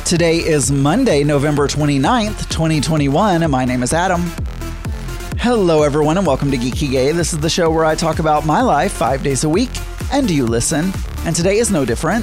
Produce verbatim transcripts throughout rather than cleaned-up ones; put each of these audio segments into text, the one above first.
Today is Monday, November twenty-ninth, twenty twenty-one, and my name is Adam. Hello, everyone, and welcome to Geeky Gay. This is the show where I talk about my life five days a week, and you listen, and today is no different.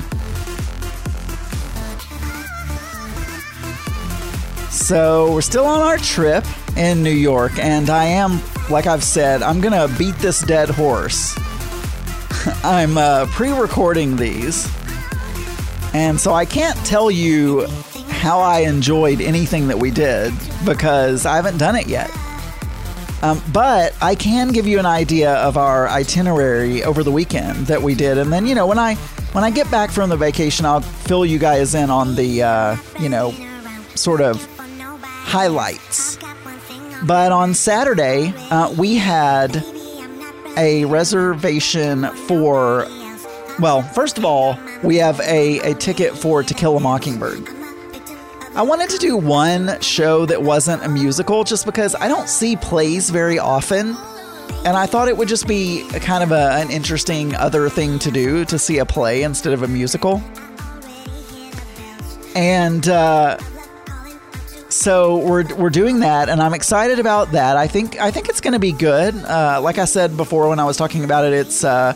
So, we're still on our trip in New York, and I am, like I've said, I'm gonna beat this dead horse. I'm uh, pre-recording these. And so I can't tell you how I enjoyed anything that we did because I haven't done it yet. Um, but I can give you an idea of our itinerary over the weekend that we did. And then, you know, when I when I get back from the vacation, I'll fill you guys in on the, uh, you know, sort of highlights. But on Saturday, uh, we had a reservation for... Well, first of all, we have a, a ticket for To Kill a Mockingbird. I wanted to do one show that wasn't a musical just because I don't see plays very often. And I thought it would just be a kind of a, an interesting other thing to do, to see a play instead of a musical. And uh, so we're we're doing that, and I'm excited about that. I think I think it's going to be good. Uh, like I said before when I was talking about it, it's... Uh,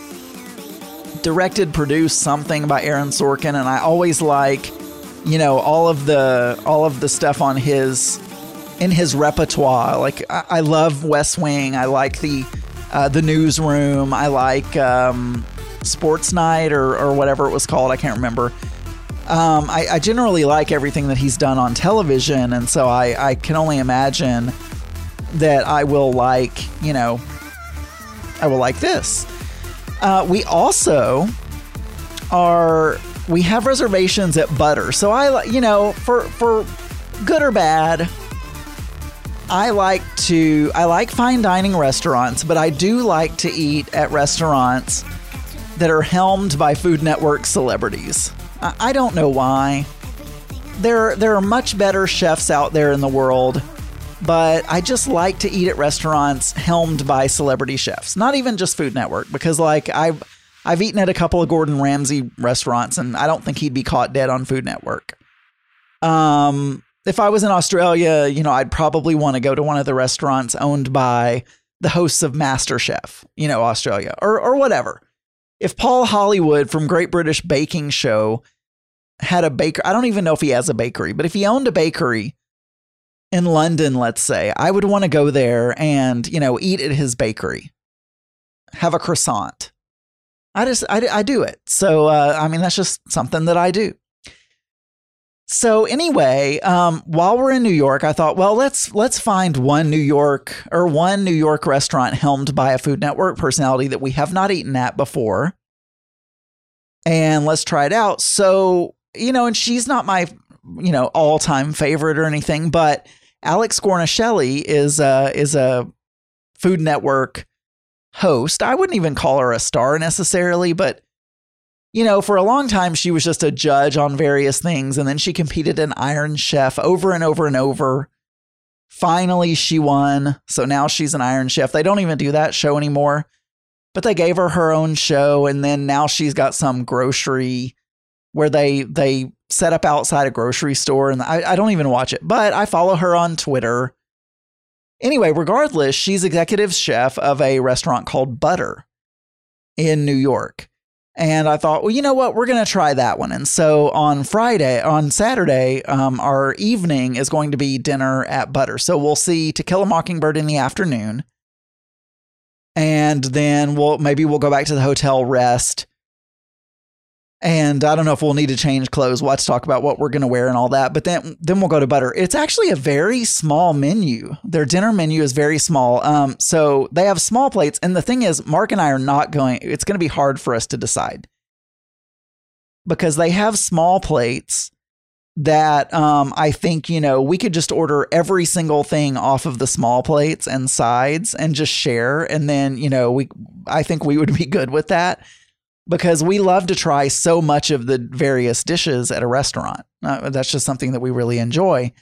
directed, produced, something by Aaron Sorkin, and I always like, you know, all of the all of the stuff on his in his repertoire. Like I, I love West Wing. I like the uh, the Newsroom. I like um, Sports Night or or whatever it was called. I can't remember. Um, I, I generally like everything that he's done on television, and so I I can only imagine that I will like, you know, I will like this. Uh, we also are, we have reservations at Butter. So I, you know, for, for good or bad, I like to, I like fine dining restaurants, but I do like to eat at restaurants that are helmed by Food Network celebrities. I, I don't know why. There, there are much better chefs out there in the world, but I just like to eat at restaurants helmed by celebrity chefs. Not even just Food Network, because like I've I've eaten at a couple of Gordon Ramsay restaurants, and I don't think he'd be caught dead on Food Network. Um, if I was in Australia, you know, I'd probably want to go to one of the restaurants owned by the hosts of MasterChef, you know, Australia, or or whatever. If Paul Hollywood from Great British Baking Show had a baker, I don't even know if he has a bakery, but if he owned a bakery in London, let's say, I would want to go there and, you know, eat at his bakery, have a croissant. I just, I, I do it. So, uh, I mean, that's just something that I do. So anyway, um, while we're in New York, I thought, well, let's, let's find one New York or one New York restaurant helmed by a Food Network personality that we have not eaten at before. And let's try it out. So, you know, and she's not my, you know, all time favorite or anything, but Alex Guarnaschelli is a, is a Food Network host. I wouldn't even call her a star necessarily, but, you know, for a long time, she was just a judge on various things. And then she competed in Iron Chef over and over and over. Finally, she won. So now she's an Iron Chef. They don't even do that show anymore, but they gave her her own show. And then now she's got some grocery where they, they, set up outside a grocery store, and I, I don't even watch it, but I follow her on Twitter. Anyway, regardless, she's executive chef of a restaurant called Butter in New York. And I thought, well, you know what? We're going to try that one. And so on Friday, on Saturday, um, our evening is going to be dinner at Butter. So we'll see To Kill a Mockingbird in the afternoon. And then we'll, maybe we'll go back to the hotel, rest. And I don't know if we'll need to change clothes. We'll have to talk about what we're going to wear and all that. But then, then we'll go to Butter. It's actually a very small menu. Their dinner menu is very small. Um, so they have small plates. And the thing is, Mark and I are not going, it's going to be hard for us to decide. Because they have small plates that um, I think, you know, we could just order every single thing off of the small plates and sides and just share. And then, you know, we, I think we would be good with that. Because we love to try so much of the various dishes at a restaurant. Uh, that's just something that we really enjoy.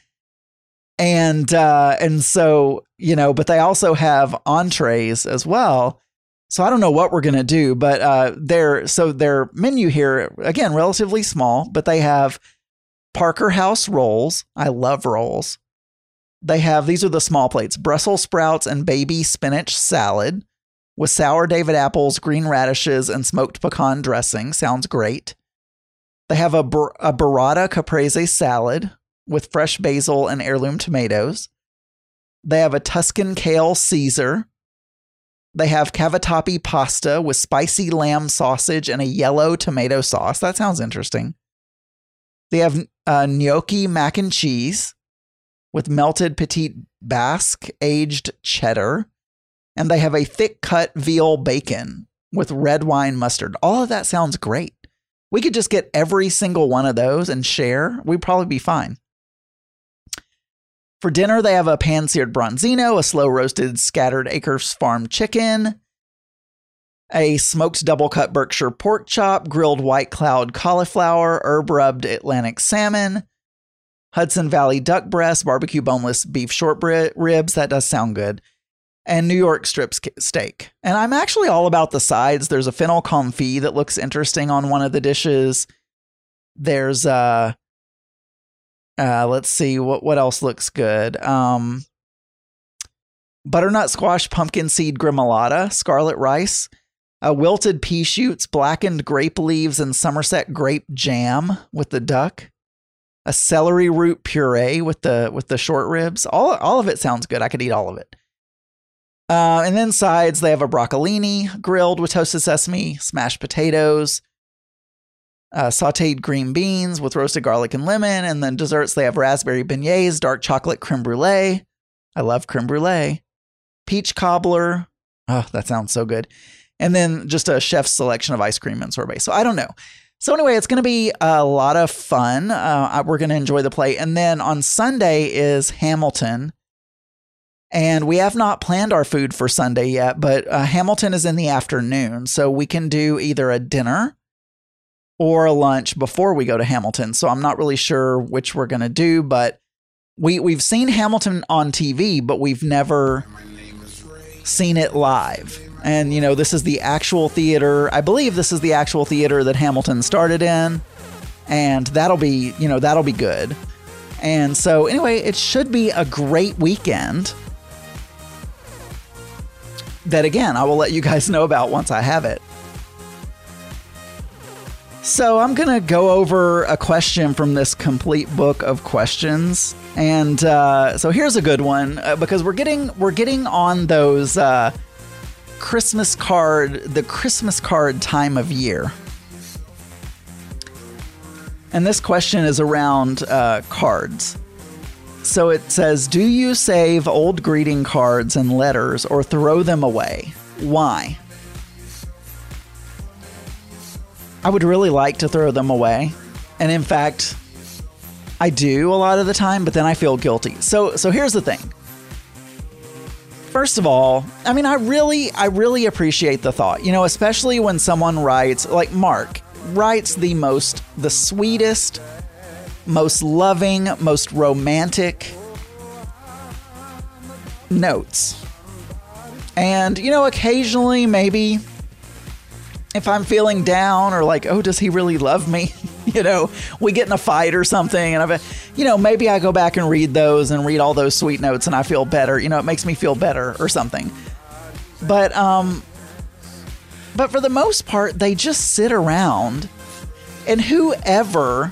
And uh, and so, you know, but they also have entrees as well. So I don't know what we're going to do, but uh, their so their menu here, again, relatively small, but they have Parker House rolls. I love rolls. They have, these are the small plates, Brussels sprouts and baby spinach salad with sour David apples, green radishes, and smoked pecan dressing. Sounds great. They have a, bur- a burrata caprese salad with fresh basil and heirloom tomatoes. They have a Tuscan kale Caesar. They have cavatappi pasta with spicy lamb sausage and a yellow tomato sauce. That sounds interesting. They have uh, gnocchi mac and cheese with melted petite basque aged cheddar. And they have a thick cut veal bacon with red wine mustard. All of that sounds great. We could just get every single one of those and share. We'd probably be fine. For dinner, they have a pan-seared bronzino, a slow-roasted scattered acres farm chicken, a smoked double-cut Berkshire pork chop, grilled white cloud cauliflower, herb-rubbed Atlantic salmon, Hudson Valley duck breast, barbecue boneless beef short ribs. That does sound good. And New York strip steak. And I'm actually all about the sides. There's a fennel confit that looks interesting on one of the dishes. There's uh uh let's see what what else looks good. Um butternut squash pumpkin seed gremolata, scarlet rice, uh, wilted pea shoots, blackened grape leaves, and Somerset grape jam with the duck. A celery root puree with the with the short ribs. All all of it sounds good. I could eat all of it. Uh, and then sides, they have a broccolini grilled with toasted sesame, smashed potatoes, uh, sauteed green beans with roasted garlic and lemon. And then desserts, they have raspberry beignets, dark chocolate creme brulee. I love creme brulee. Peach cobbler. Oh, that sounds so good. And then just a chef's selection of ice cream and sorbet. So I don't know. So anyway, it's going to be a lot of fun. Uh, we're going to enjoy the play. And then on Sunday is Hamilton. And we have not planned our food for Sunday yet, but uh, Hamilton is in the afternoon. So we can do either a dinner or a lunch before we go to Hamilton. So I'm not really sure which we're going to do, but we, we've seen Hamilton on T V, but we've never seen it live. And, you know, this is the actual theater. I believe this is the actual theater that Hamilton started in. And that'll be, you know, that'll be good. And so anyway, it should be a great weekend. That again, I will let you guys know about once I have it. So I'm going to go over a question from this complete book of questions. And uh, so here's a good one uh, because we're getting we're getting on those uh, Christmas card, the Christmas card time of year. And this question is around uh, cards. So it says, do you save old greeting cards and letters or throw them away? Why? I would really like to throw them away. And in fact, I do a lot of the time, but then I feel guilty. So so here's the thing. First of all, I mean, I really, I really appreciate the thought, you know, especially when someone writes, like Mark writes the most, the sweetest, most loving, most romantic notes. And, you know, occasionally maybe if I'm feeling down or like, oh, does he really love me? You know, we get in a fight or something and I've, you know, maybe I go back and read those and read all those sweet notes and I feel better. You know, it makes me feel better or something. But, um, but for the most part, they just sit around and whoever,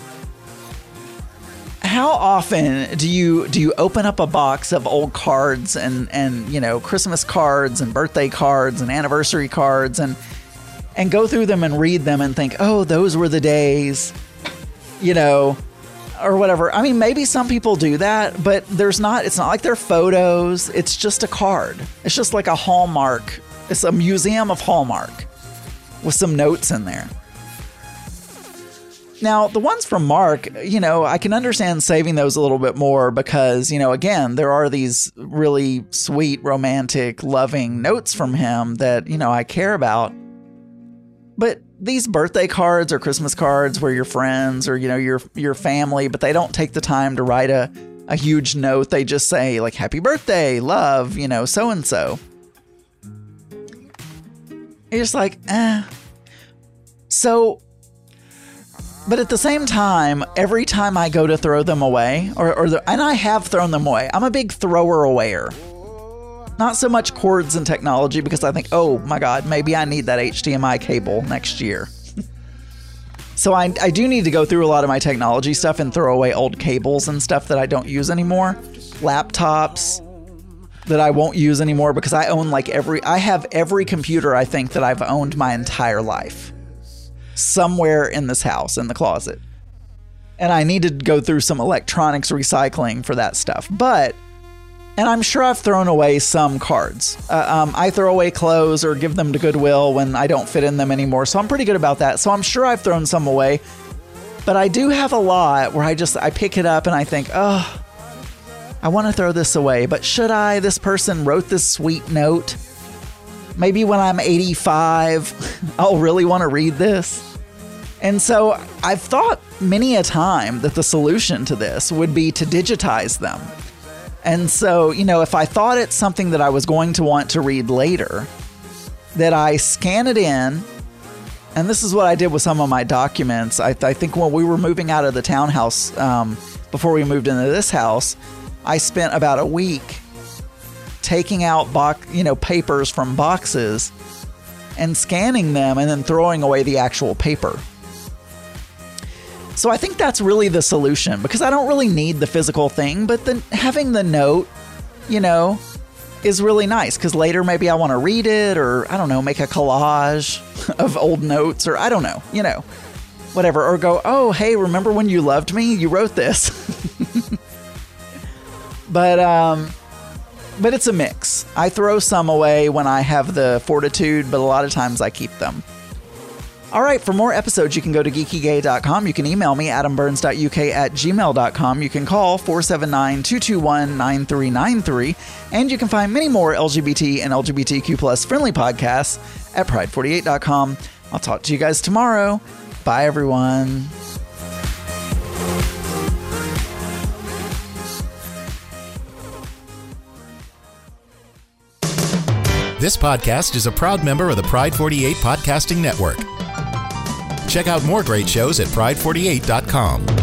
how often do you do you open up a box of old cards and and you know Christmas cards and birthday cards and anniversary cards and and go through them and read them and think, oh, those were the days, you know, or whatever. I mean, maybe some people do that, but there's not. It's not like they're photos. It's just a card. It's just like a Hallmark. It's a museum of Hallmark with some notes in there. Now, the ones from Mark, you know, I can understand saving those a little bit more because, you know, again, there are these really sweet, romantic, loving notes from him that, you know, I care about. But these birthday cards or Christmas cards where your friends or, you know, your your family, but they don't take the time to write a, a huge note. They just say, like, happy birthday, love, you know, so-and-so. You're just like, eh. So But at the same time, every time I go to throw them away, or, or the, and I have thrown them away, I'm a big thrower awayer. Not so much cords and technology, because I think, oh my God, maybe I need that H D M I cable next year. So I, I do need to go through a lot of my technology stuff and throw away old cables and stuff that I don't use anymore. Laptops that I won't use anymore, because I own like every, I have every computer I think that I've owned my entire life somewhere in this house in the closet. And I need to go through some electronics recycling for that stuff. But, and I'm sure I've thrown away some cards. Uh, um, I throw away clothes or give them to Goodwill when I don't fit in them anymore. So I'm pretty good about that. So I'm sure I've thrown some away. But I do have a lot where I just, I pick it up and I think, oh, I want to throw this away. But should I? This person wrote this sweet note. Maybe when I'm eighty-five, I'll really want to read this. And so I've thought many a time that the solution to this would be to digitize them. And so, you know, if I thought it's something that I was going to want to read later, that I scan it in. And this is what I did with some of my documents. I, I think when we were moving out of the townhouse, um, before we moved into this house, I spent about a week taking out box, you know, papers from boxes and scanning them and then throwing away the actual paper. So I think that's really the solution, because I don't really need the physical thing, but then having the note, you know, is really nice, because later maybe I want to read it, or I don't know, make a collage of old notes, or I don't know, you know, whatever, or go, oh, hey, remember when you loved me? You wrote this. But, um, but it's a mix. I throw some away when I have the fortitude, but a lot of times I keep them. All right, for more episodes, you can go to geeky gay dot com. You can email me, adam burns dot u k at gmail dot com. You can call four seven nine, two two one, nine three nine three. And you can find many more L G B T and L G B T Q plus friendly podcasts at pride forty-eight dot com. I'll talk to you guys tomorrow. Bye, everyone. This podcast is a proud member of the Pride forty-eight Podcasting Network. Check out more great shows at pride forty-eight dot com.